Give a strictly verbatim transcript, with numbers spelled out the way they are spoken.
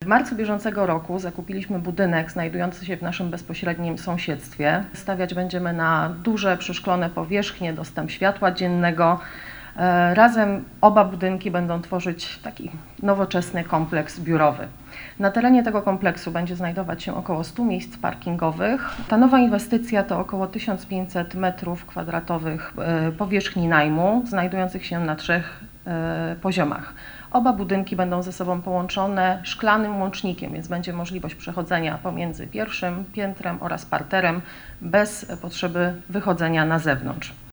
marcu bieżącego roku zakupiliśmy budynek znajdujący się w naszym bezpośrednim sąsiedztwie. Stawiać będziemy na duże, przeszklone powierzchnie, dostęp światła dziennego. Razem oba budynki będą tworzyć taki nowoczesny kompleks biurowy. Na terenie tego kompleksu będzie znajdować się około stu miejsc parkingowych. Ta nowa inwestycja to około tysiąc pięćset metrów kwadratowych powierzchni najmu, znajdujących się na trzech poziomach. Oba budynki będą ze sobą połączone szklanym łącznikiem, więc będzie możliwość przechodzenia pomiędzy pierwszym piętrem oraz parterem bez potrzeby wychodzenia na zewnątrz.